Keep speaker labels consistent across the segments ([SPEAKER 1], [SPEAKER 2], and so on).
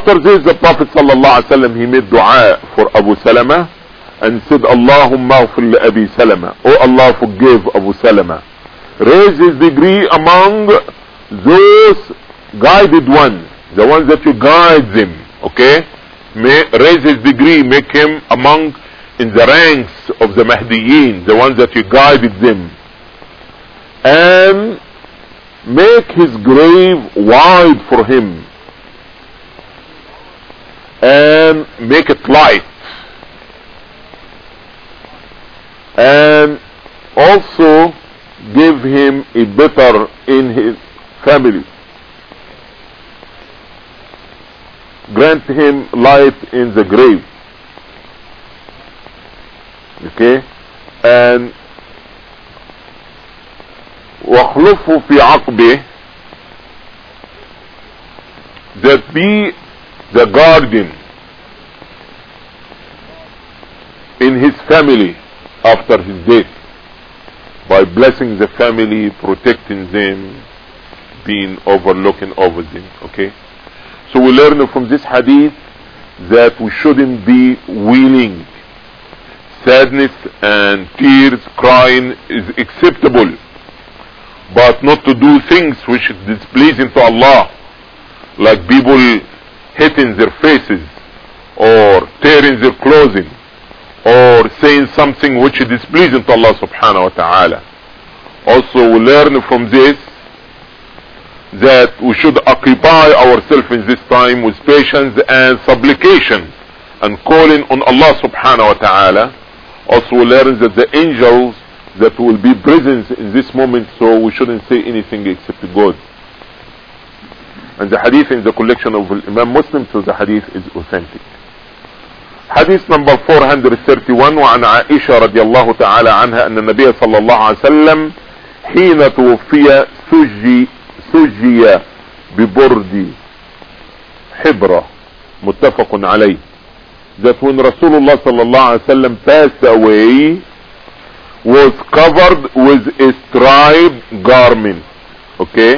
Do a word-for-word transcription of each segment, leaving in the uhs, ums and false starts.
[SPEAKER 1] after this, the Prophet sallallahu alaihi wasallam, he made dua for Abu Salama and said, Allahumma ghfir li Abi Salama. Oh Allah, forgive Abu Salama. Raise his degree among those guided ones, the ones that you guide them, okay? May raise his degree, make him among in the ranks of the Mahdiyin, the ones that you guided them. And make his grave wide for him. And make it light. And also give him a better in his family. Grant him light in the grave. Okay? And وَخْلُفُ فِي عَقْبِهِ, that be the guardian in his family after his death, by blessing the family, protecting them, being overlooking over them. Okay? So we learn from this hadith that we shouldn't be wailing. Sadness and tears, crying is acceptable, but not to do things which is displeasing to Allah, like people hitting their faces or tearing their clothing or saying something which is displeasing to Allah subhanahu wa ta'ala. Also we learn from this that we should occupy ourselves in this time with patience and supplication and calling on Allah subhanahu wa ta'ala. Also we learn that the angels that will be present in this moment, so we shouldn't say anything except good. And the hadith in the collection of Imam Muslim, so the hadith is authentic. Hadith number four hundred thirty-one, وعن عائشة رضي الله تعالى عنها أن النبي صلى الله عليه وسلم حين توفي سجي سجي ببرد حبرة متفق عليه. That when Rasulullah sallallahu alaihi wasallam passed away, was covered with a striped garment. Okay?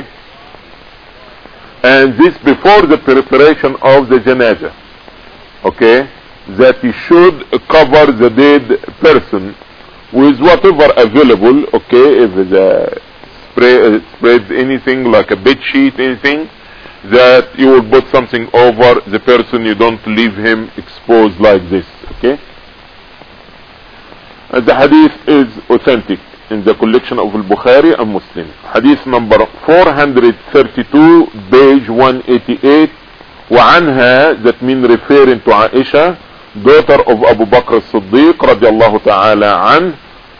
[SPEAKER 1] And this before the preparation of the janazah. Okay? That he should cover the dead person with whatever available. Okay? If it's a spray, uh, spread anything like a bed sheet, anything, that you will put something over the person, you don't leave him exposed like this. Okay? And the hadith is authentic in the collection of Al-Bukhari and Muslim. Hadith number four hundred thirty-two, page one eighty-eight. وعنها, that means referring to Aisha, daughter of Abu Bakr as-Siddiq radiallahu ta'ala an,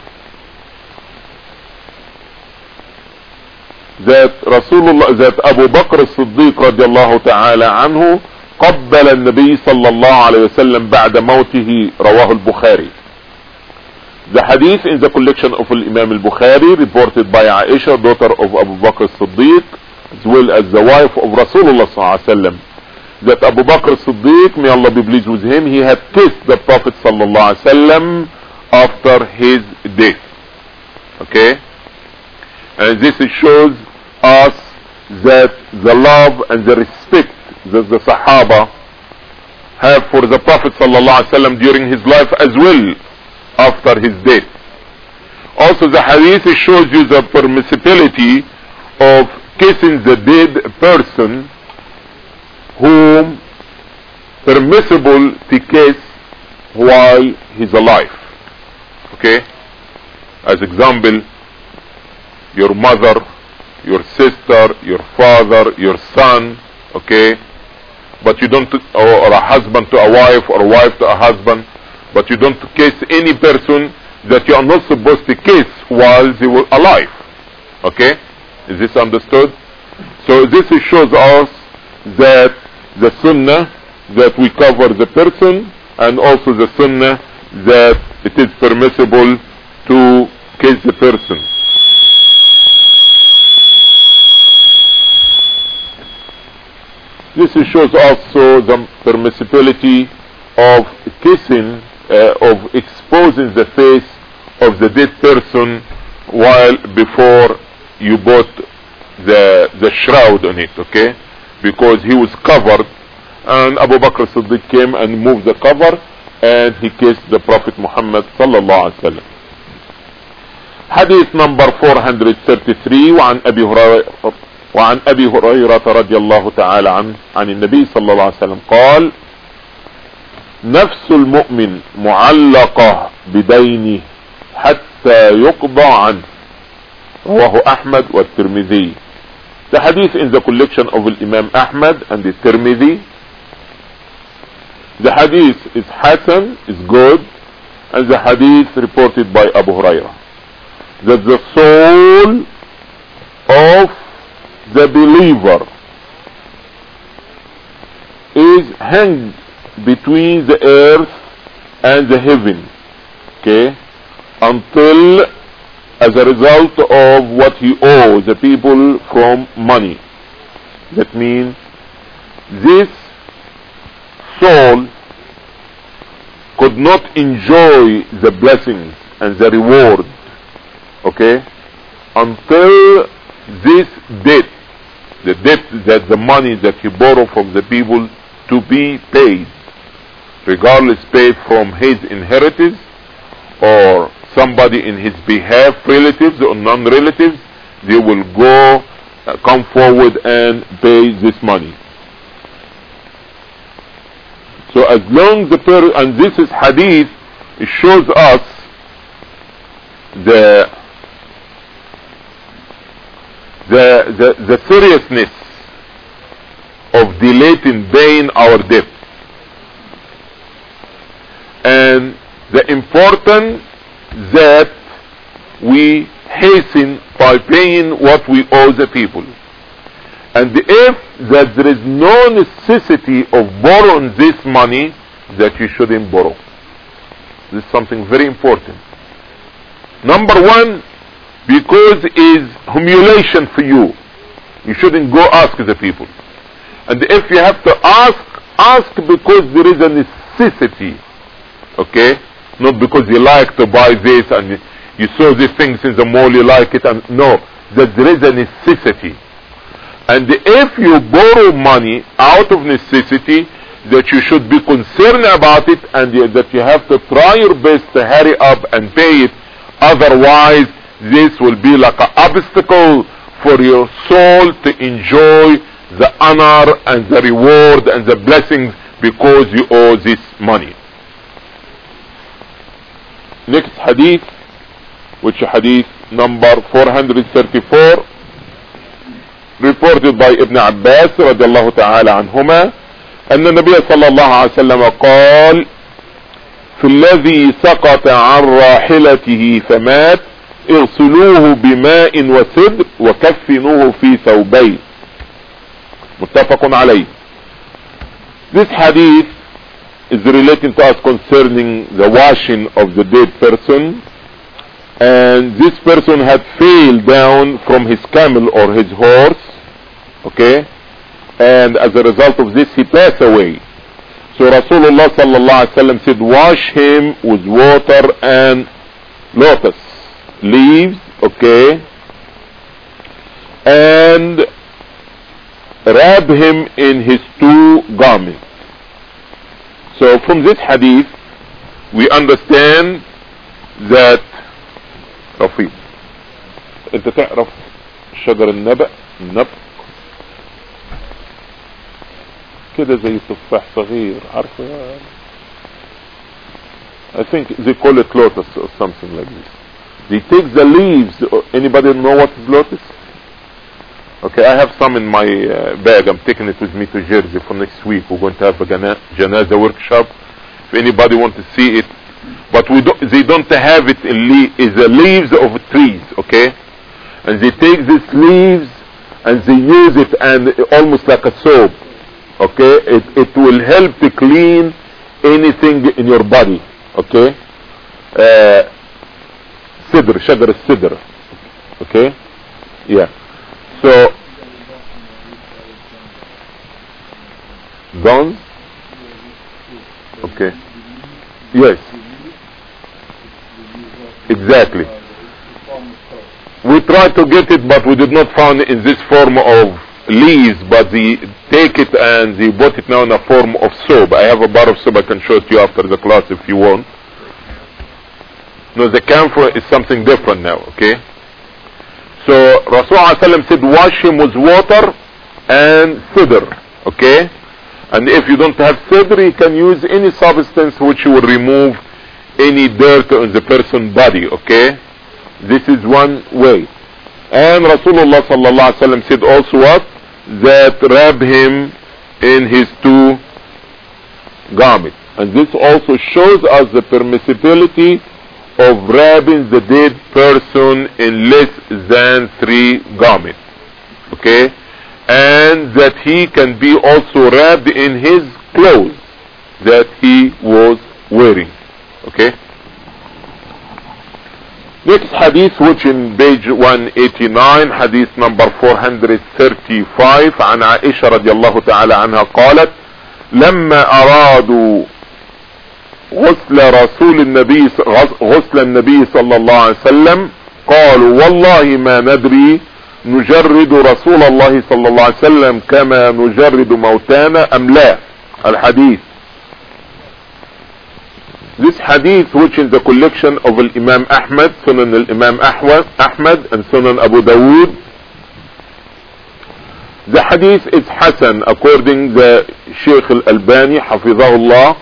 [SPEAKER 1] that Rasulullah, that Abu Bakr as-Siddiq radiallahu ta'ala anhu قبل النبي صلى الله عليه وسلم بعد موته. رواه البخاري. The hadith in the collection of Imam al-Bukhari, reported by Aisha, daughter of Abu Bakr as-Siddiq, as well as the wife of Rasulullah sallallahu alaihi wasallam, that Abu Bakr as-Siddiq, may Allah be pleased with him, he had kissed the Prophet sallallahu alaihi wasallam after his death. Okay? And this shows us that the love and the respect that the Sahaba have for the Prophet sallallahu alaihi wasallam during his life as well after his death. Also the hadith shows you the permissibility of kissing the dead person whom permissible to kiss while he's alive. Okay? As example, your mother, your sister, your father, your son, okay? But you don't, or, or a husband to a wife, or a wife to a husband, but you don't kiss any person that you are not supposed to kiss while they were alive. Okay? Is this understood? So this shows us that the sunnah that we cover the person, and also the sunnah that it is permissible to kiss the person. This shows also the permissibility of kissing, uh, of exposing the face of the dead person while before you put the the shroud on it, okay? Because he was covered, and Abu Bakr Siddiq came and moved the cover, and he kissed the Prophet Muhammad sallallahu alaihi wasallam. Hadith number four hundred thirty-three. وعن أبي هريرة وعن أبي هريرة رضي الله تعالى عنه عن النبي صلى الله عليه وسلم قال: نفس المؤمن معلقة بدينه حتى يقضى عنه. رواه أحمد والترمذي. The hadith in the collection of Imam Ahmad and the Tirmidhi. The hadith is Hasan, is good, and the hadith reported by Abu Hurairah, that the soul of the believer is hanged between the earth and the heaven, okay, until as a result of what he owes the people from money. That means this soul could not enjoy the blessings and the reward, okay, until this debt, the debt that the money that he borrowed from the people to be paid, regardless paid from his inheritance or somebody in his behalf, relatives or non-relatives, they will go uh, come forward and pay this money. So as long the per and this is hadith, it shows us the the the, the seriousness of delaying paying our debt, and the importance that we hasten by paying what we owe the people. And if that there is no necessity of borrowing this money, that you shouldn't borrow. This is something very important. Number one, because it is humiliation for you. You shouldn't go ask the people. And if you have to ask, ask because there is a necessity. Okay? Not because you like to buy this and you saw these things in the mall, you like it, and no, that there is a necessity. And if you borrow money out of necessity, that you should be concerned about it, and that you have to try your best to hurry up and pay it. Otherwise, this will be like an obstacle for your soul to enjoy the honor and the reward and the blessings because you owe this money. Next hadith, which is hadith number four hundred thirty-four, reported by Ibn Abbas رضي الله تعالى عنهما أن النبي صلى الله عليه وسلم قال: في الذي سقط عن راحلته فمات اغسلوه بماء وسدر وكفنوه في ثوبين. متفق عليه. This hadith is relating to us concerning the washing of the dead person, and this person had fell down from his camel or his horse, okay, and as a result of this he passed away. So Rasulullah sallallahu alaihi wasallam said, wash him with water and lotus leaves, okay, and wrap him in his two garments. So from this hadith we understand that رفيق انت تعرف شجر النبأ النبق كده زي تفاح صغير عارفه. I think they call it lotus or something like this. They take the leaves. Anybody know what is lotus? Okay, I have some in my uh, bag. I'm taking it with me to Jersey for next week. We're going to have a janaza workshop. If anybody wants to see it, but we don't, they don't have it in le is the leaves of trees, okay? And they take these leaves and they use it and almost like a soap, okay? It it will help to clean anything in your body, okay? Uh, sidr, shajar al-sidr, okay? Yeah. So, done? Okay. Yes. Exactly. We tried to get it, but we did not find it in this form of leaves, but they take it and they put it now in a form of soap. I have a bar of soap, I can show it to you after the class if you want. No, the camphor is something different now, okay? So Rasulullah said wash him with water and sidr, okay? And if you don't have sidr, you can use any substance which will remove any dirt on the person's body, okay? This is one way. And Rasulullah sallallahu alaihi wasallam said also what? That wrap him in his two garments. And this also shows us the permissibility of wrapping the dead person in less than three garments, okay? And that he can be also wrapped in his clothes that he was wearing, okay? Next hadith, which in page one eighty-nine, hadith number four thirty-five, عن عائشة رضي الله تعالى عنها قالت: لما أرادوا غسل رسول النبي غسل النبي صلى الله عليه وسلم قالوا والله ما ندري نجرد رسول الله صلى الله عليه وسلم كما نجرد موتانا أم لا. الحديث. This hadith, which is the collection of Imam Ahmad, Sunan al-Imam Ahmad and Sunan Abu Dawood. The hadith is Hasan according to Shaykh al-Albani Hafizahullah.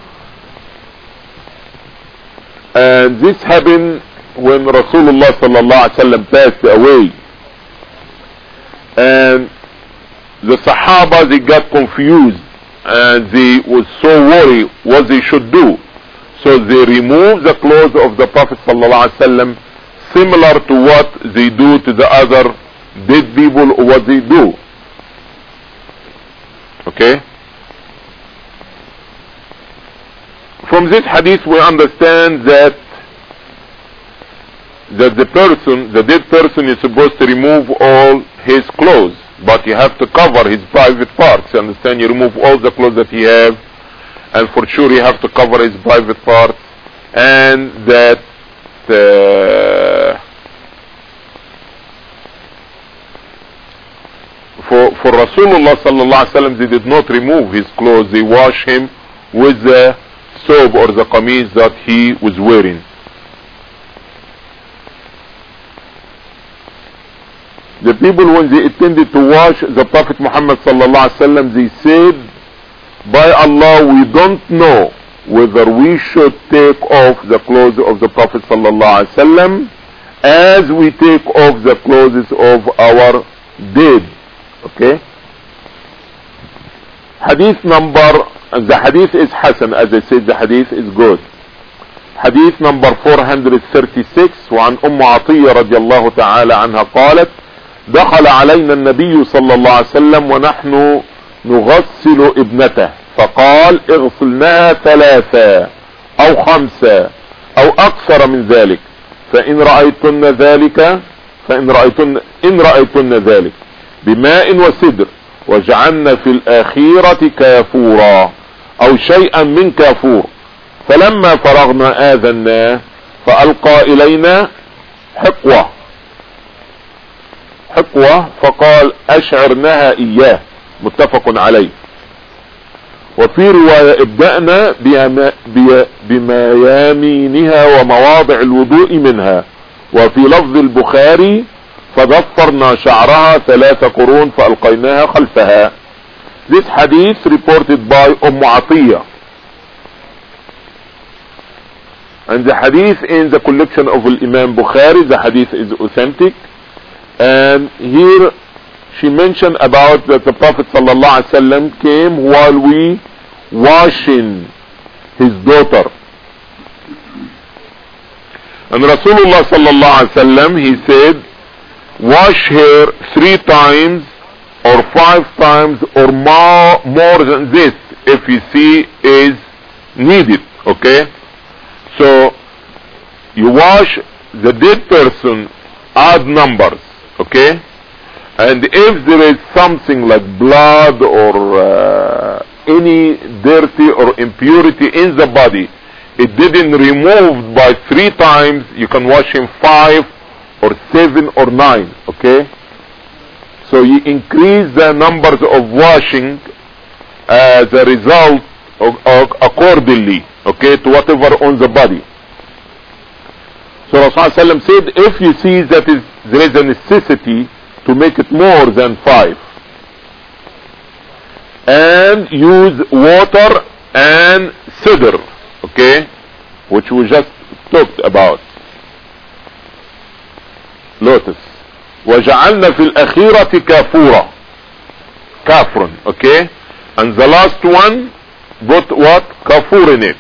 [SPEAKER 1] And this happened when Rasulullah sallallahu alaihi wasallam passed away. And the Sahaba, they got confused and they was so worried what they should do. So they removed the clothes of the Prophet sallallahu alaihi wasallam, similar to what they do to the other dead people or what they do. Okay? From this hadith we understand that that the person, the dead person is supposed to remove all his clothes, but you have to cover his private parts. You understand? You remove all the clothes that he have, and for sure you have to cover his private parts, and that uh, for for Rasulullah sallallahu alaihi wasallam, they did not remove his clothes. They wash him with the soap or the qameez that he was wearing. The people, when they intended to wash the Prophet Muhammad sallallahu alaihi wasallam, they said, by Allah, we don't know whether we should take off the clothes of the Prophet sallallahu alaihi wasallam as we take off the clothes of our dead. Okay? Hadith number, the hadith is Hasan, as I said, the hadith is good. Hadith number four thirty-six, وعن أم عطية رضي الله تعالى عنها قالت: دخل علينا النبي صلى الله عليه وسلم ونحن نغسل ابنته فقال: اغسلناها ثلاثة او خمسة او اكثر من ذلك فان رأيتن ذلك فان رأيتن ان رأيتن ذلك بماء وسدر وجعلنا في الاخيرة كافورا او شيئا من كافور فلما فرغنا آذنا فألقى الينا حقوة حقوة فقال: اشعرناها اياه. متفق عليه. وفي رواية: ابدأنا بميامينها ومواضع الوضوء منها. وفي لفظ البخاري: فضفرنا شعرها ثلاث قرون فألقيناها خلفها. This hadith reported by Umm Atiyah, and the hadith in the collection of Imam Bukhari. The hadith is authentic, and here she mentioned about that the Prophet sallallahu alaihi wasallam came while we washing his daughter, and Rasulullah sallallahu alaihi wasallam, he said, wash her three times or five times or more more than this if you see is needed. Okay, so you wash the dead person odd numbers. Okay, and if there is something like blood or uh, any dirty or impurity in the body, it didn't removed by three times, you can wash him five or seven or nine. Okay, So you increase the numbers of washing as a result of, of accordingly, okay, to whatever on the body. So Rasulullah said, if you see that is, there is a necessity to make it more than five, and use water and cedar, okay, which we just talked about, lotus. وجعلنا في الأخيرة كافورة, kafrun, okay, and the last one put what? Kafur in it,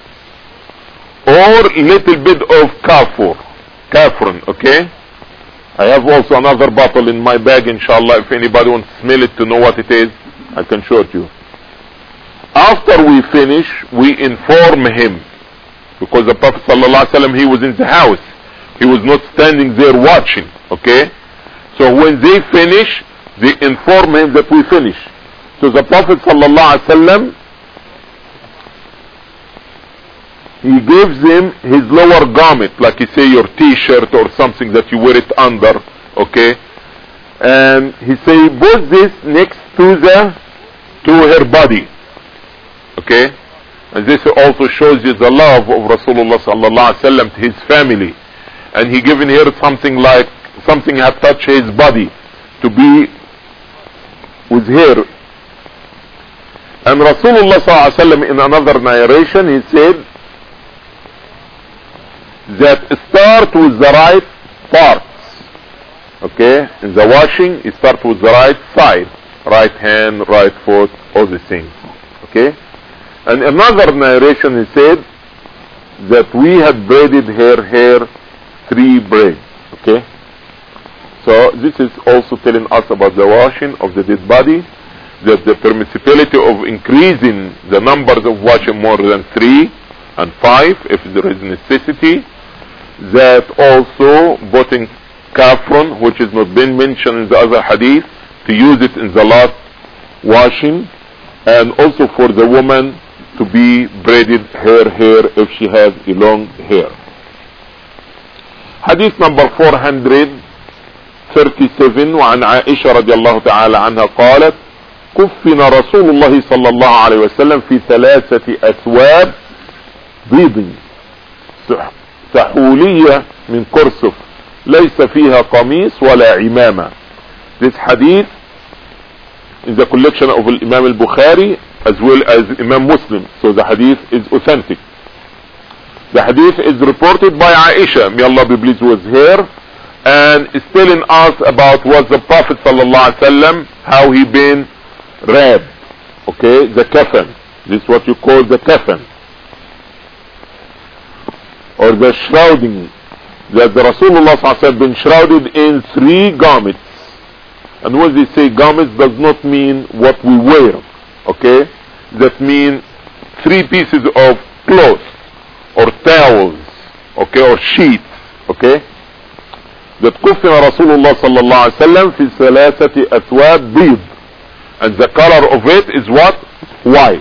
[SPEAKER 1] or little bit of kafur, kafrun, okay. I have also another bottle in my bag, inshallah. If anybody wants to smell it to know what it is, I can show it to you. After we finish, we inform him, because the Prophet sallallahu alaihi wasallam, he was in the house, he was not standing there watching, okay. So when they finish, they inform him that we finish. So the Prophet sallallahu alaihi wasallam, he gives him his lower garment, like you say your t-shirt or something that you wear it under, okay, and he say put this next to the to her body, okay, and this also shows you the love of Rasulullah sallallahu alaihi wasallam to his family, and he given her something like something had touched his body to be with her. And Rasulullah sallallahu alaihi wasallam in another narration he said that start with the right parts, okay, in the washing you start with the right side, right hand, right foot, all the things, okay. And another narration he said that we had braided her hair three braids, okay. So this is also telling us about the washing of the dead body, that the permissibility of increasing the numbers of washing more than three and five if there is necessity, that also putting kafrun, which has not been mentioned in the other hadith, to use it in the last washing, and also for the woman to be braided her hair if she has a long hair. Hadith number four hundred thirty-seven, وعن عائشة رضي الله تعالى عنها قالت كفن رسول الله صلى الله عليه وسلم في ثلاثة أثواب بيض سحولية من كرسف ليس فيها قميص ولا عمامة. This hadith in the collection of Imam al-Bukhari as well as Imam Muslim, so the hadith is authentic. The hadith is reported by Aisha, may Allah be pleased with her, and is telling us about what the Prophet sallallahu alaihi wasallam, how he been wrapped, okay, the kafan. This is what you call the kafan, or the shrouding, that the Rasulullah sallallahu alaihi wasallam been shrouded in three garments. And when they say garments, does not mean what we wear, okay, that mean three pieces of cloth or towels, okay, or sheets, okay. That كفن رسول الله صلى الله عليه وسلم في ثلاثة أثواب بيض, and the color of it is what? White,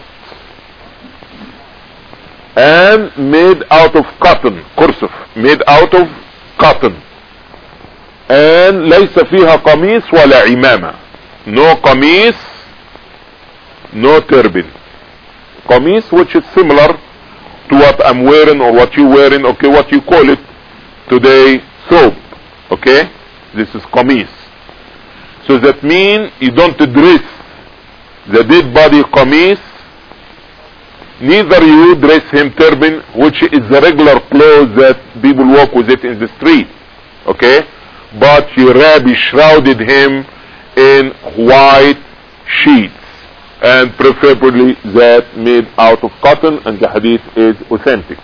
[SPEAKER 1] and made out of cotton, kursuf, made out of cotton, and ليس فيها قميص ولا عمامة, no قميص, no turban. قميص, which is similar to what I'm wearing or what you wearing, okay, what you call it today, soap, okay, this is qamis. So that means you don't dress the dead body qamis, neither you dress him turban, which is the regular clothes that people walk with it in the street, okay, but you wrap, you shrouded him in white sheets, and preferably that made out of cotton, and the hadith is authentic.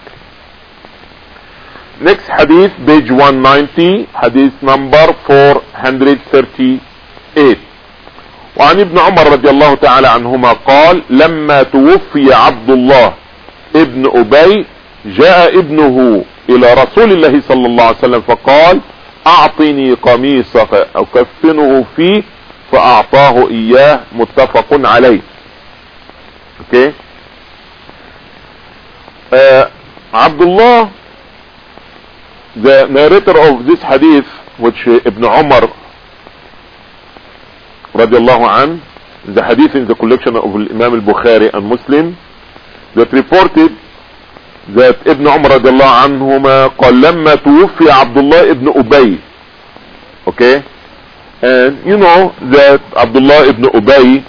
[SPEAKER 1] Next hadith, page one ninety, hadith number four hundred thirty-eight. وعن ابن عمر رضي الله تعالى عنهما قال لما توفي عبد الله ابن أبي جاء ابنه إلى رسول الله صلى الله عليه وسلم فقال أعطني قميصك أكفنه فيه فأعطاه إياه متفق عليه. Okay. Uh, Abdullah, the narrator of this hadith, which uh, Ibn Umar radiallahu an, the hadith in the collection of Imam al-Bukhari and Muslim, that reported that Ibn Umar radiallahu anhuma قال لما توفي عبد الله ibn Ubay. Okay, and you know that Abdullah ibn Ubay,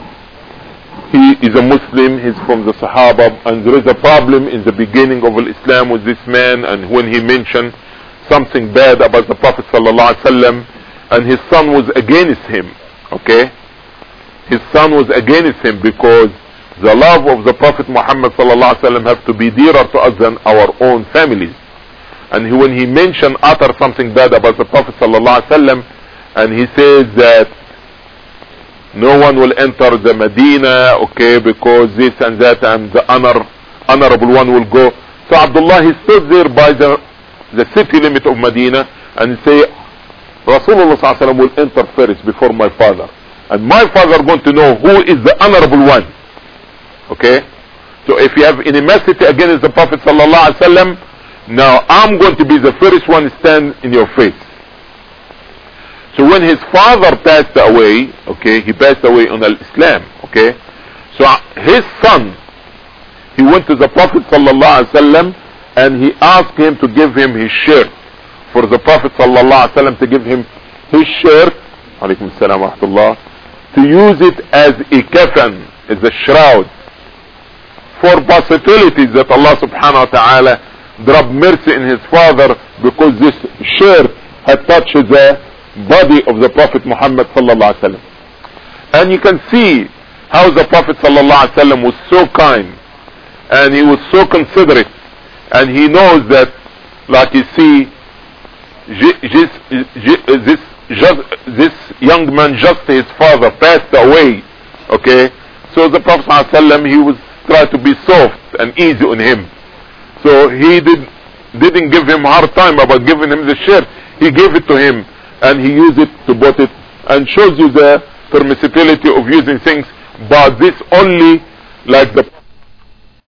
[SPEAKER 1] he is a Muslim, he's from the Sahaba, and there is a problem in the beginning of Islam with this man, and when he mentioned something bad about the Prophet sallallahu alaihi wasallam, and his son was against him. Okay, his son was against him because the love of the Prophet Muhammad sallallahu alaihi wasallam have to be dearer to us than our own families. And he, when he mentioned, utter something bad about the Prophet sallallahu alaihi wasallam, and he says that no one will enter the Medina, okay, because this and that, and the honor, honorable one will go. So Abdullah, he stood there by the the city limit of Medina and say, Rasulullah sallallahu alaihi wasallam will enter first before my father, and my father going to know who is the honorable one. Okay, so if you have animosity against the Prophet sallallahu alaihi wasallam, now I'm going to be the first one to stand in your face. So when his father passed away, okay, he passed away on Islam, okay, so his son, he went to the Prophet sallallahu alaihi wasallam and he asked him to give him his shirt, for the Prophet sallallahu alaihi wasallam to give him his shirt, alaykum assalam wa rahmatullah, to use it as a kafan, as a shroud, for possibilities that Allah subhanahu wa ta'ala drop mercy in his father, because this shirt had touched the body of the Prophet Muhammad sallallahu alaihi wasallam. And you can see how the Prophet sallallahu alaihi wasallam was so kind, and he was so considerate, and he knows that, like you see, this, this, just, this young man, just his father passed away, okay, so the Prophet sallallahu alaihi wasallam, he was trying to be soft and easy on him. So he did, didn't give him hard time about giving him the shirt. He gave it to him, and he used it to bought it, and shows you the permissibility of using things, but this only like the